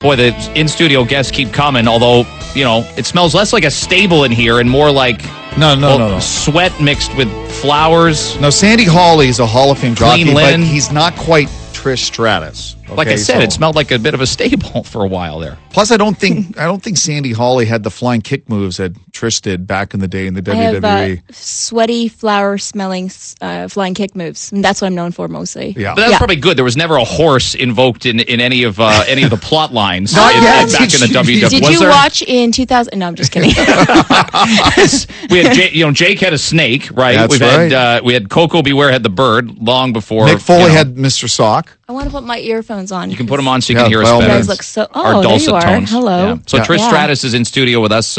Boy, the in-studio guests keep coming, although, it smells less like a stable in here and more like No. sweat mixed with flowers. No, Sandy Hawley is a Hall of Fame jockey, Clean linen. but he's not quite Trish Stratus. Like I said, it smelled like a bit of a stable for a while there. Plus, I don't think Sandy Hawley had the flying kick moves that Trish did back in the day in the I WWE. have sweaty, flower-smelling flying kick moves. And that's what I'm known for mostly. Yeah. But that's probably good. There was never a horse invoked in any of the plot lines Not yet. back in the WWE. Did Was you there? watch in 2000? No, I'm just kidding. We had Jake had a snake, right? That's right. We had Coco Beware had the bird long before. Mick Foley had Mr. Sock. I want to put my earphones on. You can put them on so you can Yeah, hear us by all better. You guys look so. Our Oh, there dulcet you are. tones. Hello. Yeah. So Yeah. Trish Yeah. Stratus is in studio with us,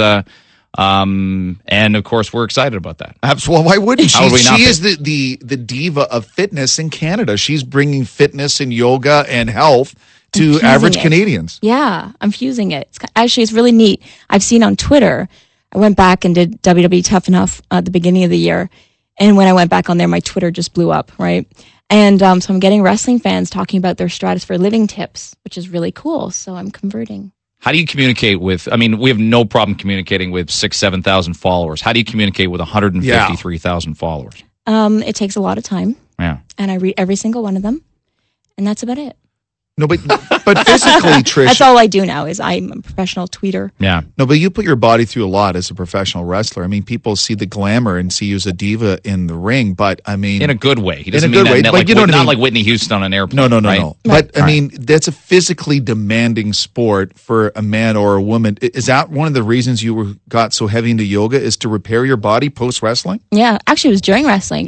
and of course we're excited about that. Absolutely. Why wouldn't she? How would we not She be? is the diva of fitness in Canada. She's bringing fitness and yoga and health to Infusing average it. Canadians. Yeah, I'm fusing it. It's really neat. I've seen on Twitter. I went back and did WWE Tough Enough at the beginning of the year, and when I went back on there, my Twitter just blew up, right? And so I'm getting wrestling fans talking about their Stratus for Living tips, which is really cool. So I'm converting. How do you communicate with? I mean, we have no problem communicating with 7,000 followers. How do you communicate with 153,000 followers? It takes a lot of time, Yeah. and I read every single one of them, and that's about it. No, but physically, Trish. That's all I do now. Is I'm a professional tweeter. Yeah. No, but you put your body through a lot as a professional wrestler. I mean, people see the glamour and see you as a diva in the ring, but I mean, In a good way. He doesn't In a mean good that way, net- but like, you know what I not mean. like Whitney Houston on an airplane. No. right? But I mean, that's a physically demanding sport for a man or a woman. Is that one of the reasons you got so heavy into yoga? Is to repair your body post wrestling? Yeah, actually, it was during wrestling.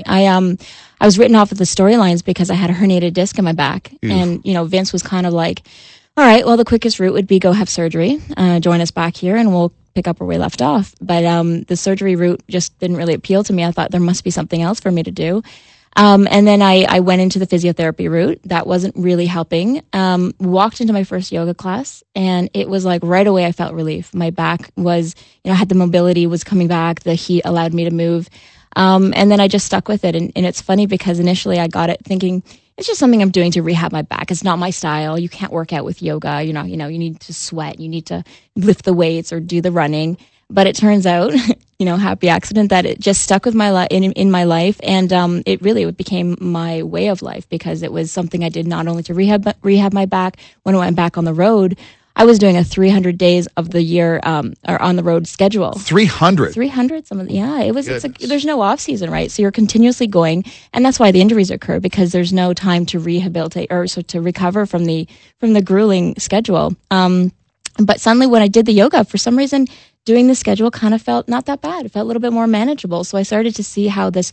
I was written off of the storylines because I had a herniated disc in my back, and Vince was kind of like, "All right, well, the quickest route would be go have surgery, join us back here, and we'll pick up where we left off." But the surgery route just didn't really appeal to me. I thought there must be something else for me to do. And then I went into the physiotherapy route. That wasn't really helping. Walked into my first yoga class, and it was like right away I felt relief. My back was, I had the mobility was coming back. The heat allowed me to move. And then I just stuck with it. And it's funny because initially I got it thinking it's just something I'm doing to rehab my back. It's not my style. You can't work out with yoga. You need to sweat. You need to lift the weights or do the running. But it turns out, happy accident that it just stuck with my in my life. And it really became my way of life because it was something I did not only to rehab my back. When I went back on the road, I was doing a 300 days of the year or on the road schedule. 300. 300, there's no off season, right? So you're continuously going, and that's why the injuries occur because there's no time to rehabilitate or so to recover from the grueling schedule. But suddenly when I did the yoga, for some reason, doing the schedule kind of felt not that bad. It felt a little bit more manageable. So I started to see how this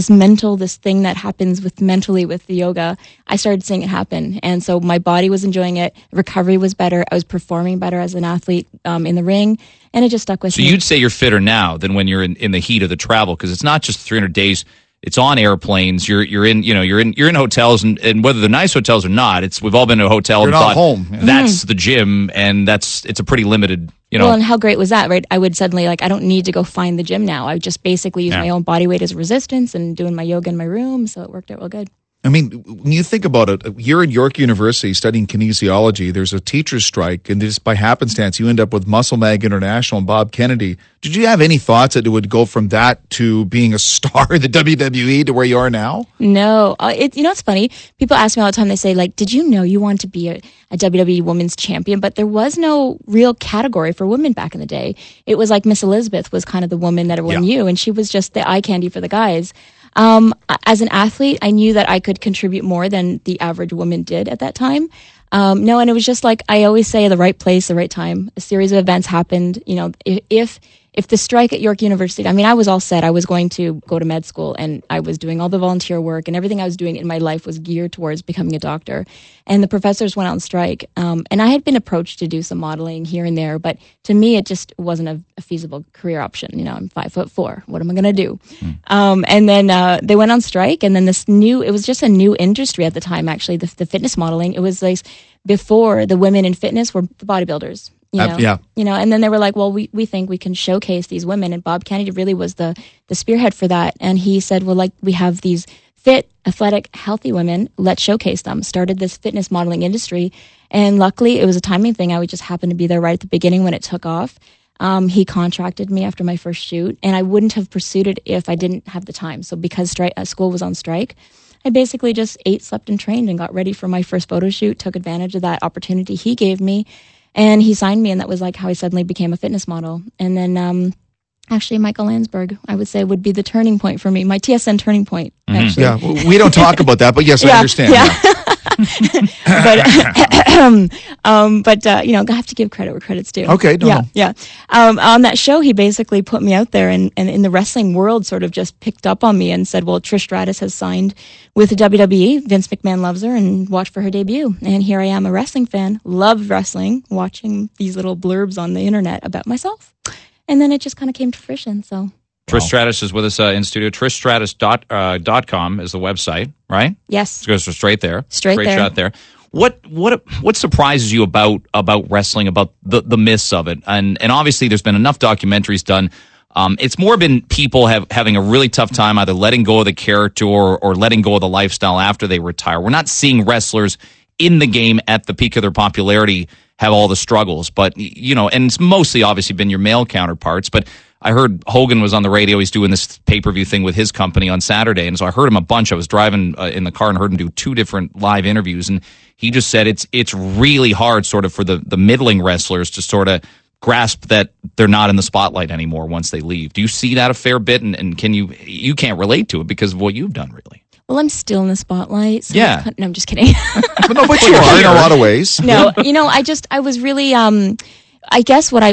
thing that happens mentally with the yoga, I started seeing it happen. And so my body was enjoying it. Recovery was better. I was performing better as an athlete in the ring. And it just stuck with me. So you'd say you're fitter now than when you're in the heat of the travel because it's not just 300 days. It's on airplanes. You're in hotels, and whether they're nice hotels or not, we've all been to a hotel You're and not thought home. Yeah. that's the gym, and it's a pretty limited. Well, and how great was that, right? I would suddenly I don't need to go find the gym now. I would just basically use my own body weight as resistance and doing my yoga in my room, so it worked out real good. I mean, when you think about it, you're at York University studying kinesiology. There's a teacher's strike, and just by happenstance, you end up with Muscle Mag International and Bob Kennedy. Did you have any thoughts that it would go from that to being a star in the WWE to where you are now? No. It's funny. People ask me all the time, they say, did you know you want to be a WWE Women's Champion? But there was no real category for women back in the day. It was like Miss Elizabeth was kind of the woman that everyone knew, and she was just the eye candy for the guys. As an athlete, I knew that I could contribute more than the average woman did at that time. And it was just like I always say, the right place, the right time. A series of events happened. If the strike at York University, I was all set. I was going to go to med school, and I was doing all the volunteer work, and everything I was doing in my life was geared towards becoming a doctor. And the professors went on strike. And I had been approached to do some modeling here and there, but to me, it just wasn't a feasible career option. I'm 5'4". What am I going to do? And then they went on strike, and then it was just a new industry at the time, actually, the fitness modeling. It was like before the women in fitness were the bodybuilders. And then they were like, well, we think we can showcase these women. And Bob Kennedy really was the spearhead for that. And he said, well, we have these fit, athletic, healthy women. Let's showcase them. Started this fitness modeling industry. And luckily, it was a timing thing. I would just happen to be there right at the beginning when it took off. He contracted me after my first shoot, and I wouldn't have pursued it if I didn't have the time. So because school was on strike, I basically just ate, slept, and trained and got ready for my first photo shoot, took advantage of that opportunity he gave me, and he signed me, and that was like how I suddenly became a fitness model. And then actually, Michael Landsberg, I would say, would be the turning point for me, my TSN turning point, actually. Yeah, well, we don't talk about that, but yes, I understand. Yeah. But I have to give credit where credit's due. Okay, no. Yeah. On that show, he basically put me out there, and in the wrestling world sort of just picked up on me and said, well, Trish Stratus has signed with the WWE. Vince McMahon loves her, and watch for her debut. And here I am, a wrestling fan, love wrestling, watching these little blurbs on the internet about myself. And then it just kind of came to fruition, so... Trish Stratus is with us in studio. TrishStratus.com is the website, right? Yes. It goes straight there. Straight there. Shot there. What surprises you about wrestling, about the myths of it? And obviously there's been enough documentaries done. It's more been people having a really tough time either letting go of the character or letting go of the lifestyle after they retire. We're not seeing wrestlers in the game at the peak of their popularity have all the struggles. But, and it's mostly obviously been your male counterparts. But I heard Hogan was on the radio. He's doing this pay-per-view thing with his company on Saturday. And so I heard him a bunch. I was driving in the car and heard him do 2 different live interviews. And he just said it's really hard sort of for the middling wrestlers to sort of grasp that they're not in the spotlight anymore once they leave. Do you see that a fair bit? And can you can't relate to it because of what you've done, really? Well, I'm still in the spotlight. So yeah. No, I'm just kidding. But you are in a lot of ways. No, I was really, I guess in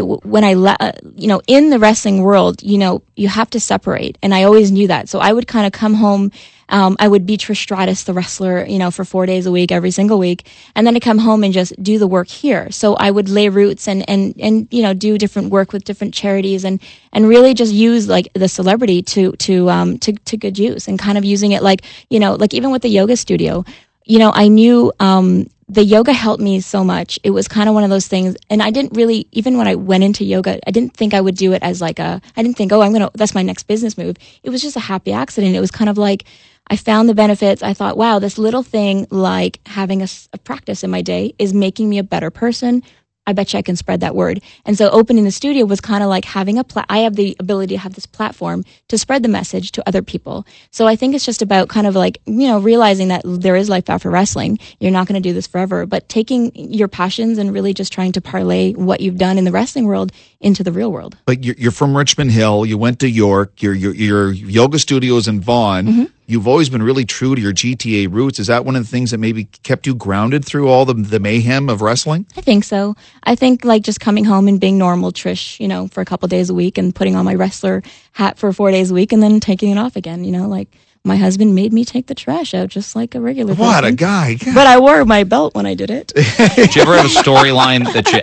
the wrestling world, you have to separate. And I always knew that. So I would kind of come home. I would be Trish Stratus, the wrestler, for 4 days a week, every single week. And then to come home and just do the work here. So I would lay roots and do different work with different charities and really just use like the celebrity to good use and kind of using it like even with the yoga studio, I knew, the yoga helped me so much. It was kind of one of those things. And I didn't really, even when I went into yoga, I didn't think I would do it as I didn't think, that's my next business move. It was just a happy accident. It was kind of like, I found the benefits. I thought, wow, this little thing like having a practice in my day is making me a better person. I bet you I can spread that word. And so opening the studio was kind of like having I have the ability to have this platform to spread the message to other people. So I think it's just about kind of like, realizing that there is life after wrestling. You're not going to do this forever, but taking your passions and really just trying to parlay what you've done in the wrestling world into the real world. But you're from Richmond Hill. You went to York. Your yoga studio is in Vaughan. Mm-hmm. You've always been really true to your GTA roots. Is that one of the things that maybe kept you grounded through all the mayhem of wrestling? I think so. I think like just coming home and being normal Trish, for a couple days a week and putting on my wrestler hat for 4 days a week and then taking it off again, like my husband made me take the trash out just like a regular person. What a guy. God. But I wore my belt when I did it. Did you ever have a storyline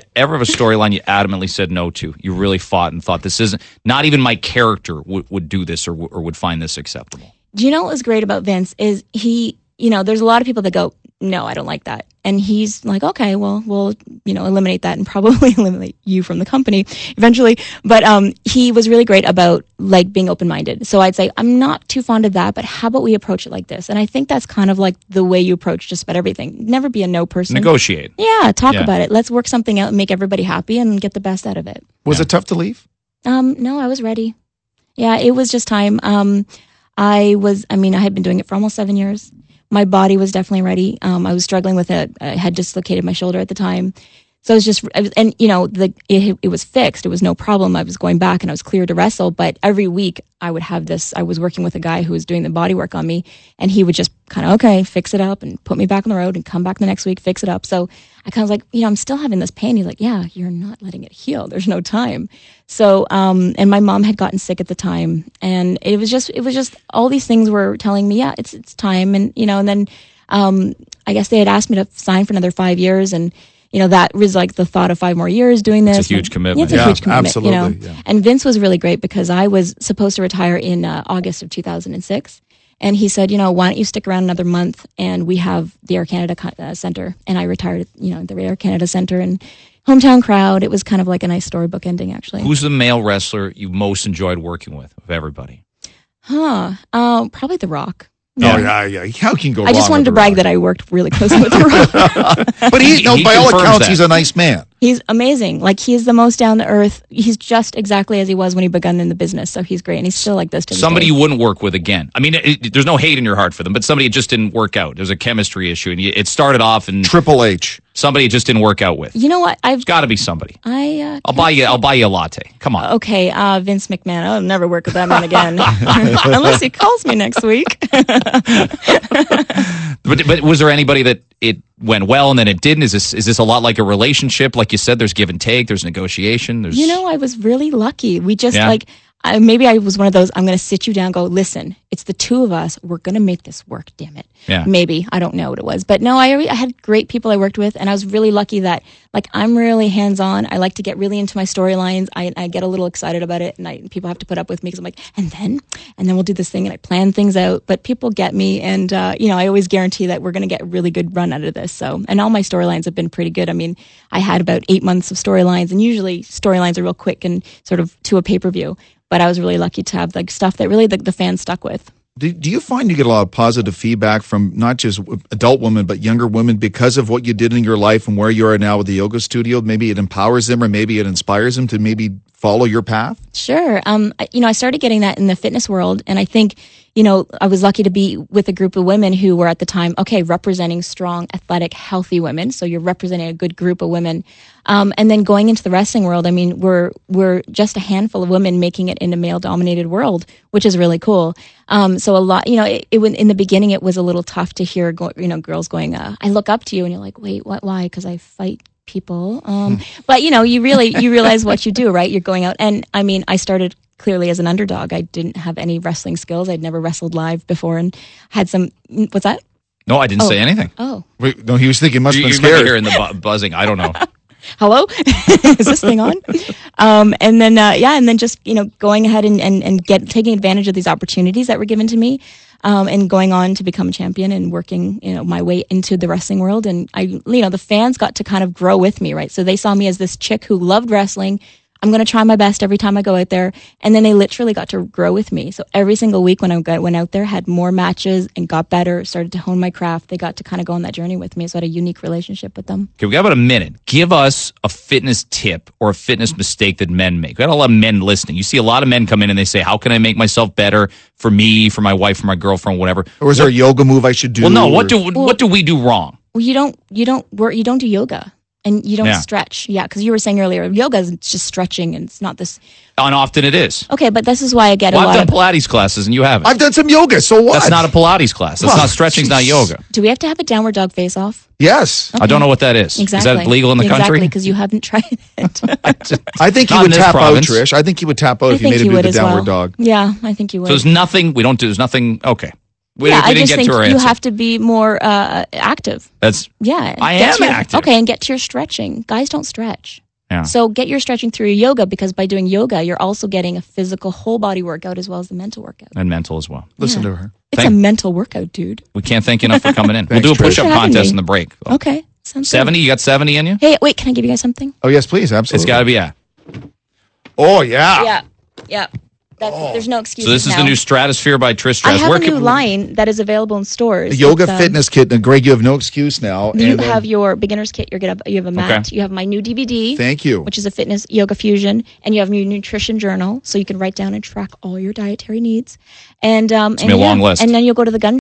you adamantly said no to? You really fought and thought this isn't, not even my character would do this or would find this acceptable? Do you know what was great about Vince is he, there's a lot of people that go, no, I don't like that. And he's like, okay, well, we'll, eliminate that and probably eliminate you from the company eventually. But he was really great about like being open-minded. So I'd say, I'm not too fond of that, but how about we approach it like this? And I think that's kind of like the way you approach just about everything. Never be a no person. Negotiate. Yeah, talk about it. Let's work something out and make everybody happy and get the best out of it. Was it tough to leave? No, I was ready. Yeah, it was just time. I had been doing it for almost 7 years. My body was definitely ready. I was struggling with it. I had dislocated my shoulder at the time. So it was fixed. It was no problem. I was going back and I was cleared to wrestle. But every week I would have this, I was working with a guy who was doing the body work on me and he would just kind of, okay, fix it up and put me back on the road and come back the next week, fix it up. So I kind of was like, I'm still having this pain. He's like, yeah, you're not letting it heal. There's no time. So, and my mom had gotten sick at the time and it was just all these things were telling me, yeah, it's time. And, and then, I guess they had asked me to sign for another 5 years and, that was like the thought of 5 more years doing this. It's a huge commitment. It's a huge commitment, absolutely. Yeah. And Vince was really great because I was supposed to retire in August of 2006. And he said, why don't you stick around another month and we have the Air Canada Center. And I retired at, the Air Canada Center and hometown crowd. It was kind of like a nice storybook ending, actually. Who's the male wrestler you most enjoyed working with of everybody? Probably The Rock. Oh, yeah. How can you go wrong? I just wanted with to brag The that I worked really closely with The Rock. But He by all confirms accounts, that. he's a nice man. He's amazing. Like, he's the most down to earth. He's just exactly as he was when he begun in the business. So he's great, and he's still like this to this Somebody day. you wouldn't work with again. I mean, there's no hate in your heart for them, but somebody it just didn't work out. There's a chemistry issue, and it started off, and Triple H. somebody it just didn't work out with. You know what? It's got to be somebody. I'll buy you a latte. Come on. Okay, Vince McMahon. I'll never work with that man again, unless he calls me next week. But was there anybody that it went well and then it didn't? Is this a lot like a relationship? Like you said, there's give and take, there's negotiation. There's I was really lucky. We just Yeah. maybe I was one of those, I'm going to sit you down and go, listen, it's the two of us. We're going to make this work, damn it. Yeah. Maybe. I don't know what it was. But no, I had great people I worked with, and I was really lucky that, I'm really hands-on. I like to get really into my storylines. I get a little excited about it, and people have to put up with me because I'm like, and then we'll do this thing, and I plan things out. But people get me, and, I always guarantee that we're going to get a really good run out of this. So, and all my storylines have been pretty good. I mean, I had about 8 months of storylines, and usually storylines are real quick and sort of to a pay-per-view. But I was really lucky to have stuff that really the fans stuck with. Do you find you get a lot of positive feedback from not just adult women, but younger women because of what you did in your life and where you are now with the yoga studio? Maybe it empowers them or maybe it inspires them to maybe follow your path? Sure. I started getting that in the fitness world. And I think, I was lucky to be with a group of women who were at the time, representing strong, athletic, healthy women. So you're representing a good group of women. And then going into the wrestling world, I mean, we're just a handful of women making it in a male-dominated world, which is really cool. So a lot, in the beginning, it was a little tough to hear, girls going, I look up to you, and you're like, wait, what? Why? Because I fight people. But you realize what you do, right? You're going out, and I mean, I started clearly as an underdog. I didn't have any wrestling skills. I'd never wrestled live before, and had some. What's that? No, I didn't say anything. Oh, Wait, no, he was thinking must have You been might be scared. hearing the buzzing. I don't know. hello, is this thing on? And then just going ahead and taking advantage of these opportunities that were given to me, and going on to become a champion and working my way into the wrestling world. And the fans got to kind of grow with me, right? So they saw me as this chick who loved wrestling. I'm going to try my best every time I go out there. And then they literally got to grow with me. So every single week when I went out there, had more matches and got better, started to hone my craft. They got to kind of go on that journey with me. So I had a unique relationship with them. Okay, we got about a minute. Give us a fitness tip or a fitness mistake that men make. We got a lot of men listening. You see a lot of men come in and they say, how can I make myself better for me, for my wife, for my girlfriend, whatever. Or is there a yoga move I should do? Well, no, what or- do we do wrong? Well, you don't do yoga. And you don't stretch. Yeah, because you were saying earlier, yoga is just stretching, and it's not this. And often it is. Okay, but this is why I get Well, a I've lot done of. Pilates classes and you haven't. I've done some yoga, so what? That's not a Pilates class. That's not stretching's not yoga. Do we have to have a downward dog face off? Yes. I don't know what that is. Exactly. Is that legal in the Exactly, country? because you haven't tried it. I think he Not in would this tap province. out, Trish. I think he would tap out I if you think made him you do would the as downward well. dog. Yeah, I think you would. So there's nothing we don't do. There's nothing. Okay. We I didn't just get think to our you answer. have to be more active. That's Yeah. I Get am to your- active. Okay, and get to your stretching. Guys don't stretch. Yeah. So get your stretching through your yoga, because by doing yoga, you're also getting a physical whole body workout as well as the mental workout. and mental as well. Listen to her. It's a mental workout, dude. We can't thank you enough for coming in. Thanks, We'll do a Trish. push-up Thanks for having contest me. in the break. Okay. Sounds good. 70? You got 70 in you? Hey, wait, can I give you guys something? Oh, yes, please. Absolutely. It's got to be, yeah. Oh, yeah. Yeah. There's no excuse. So this is the new Stratosphere by Trish I Stratus. have Where a new line that is available in stores. The yoga It's, fitness kit. And Greg, you have no excuse now. You And, have your beginner's kit. You have a mat. Okay. You have my new DVD. Thank you. Which is a fitness yoga fusion, and you have your nutrition journal, so you can write down and track all your dietary needs. And be a long list. And then you'll go to the gun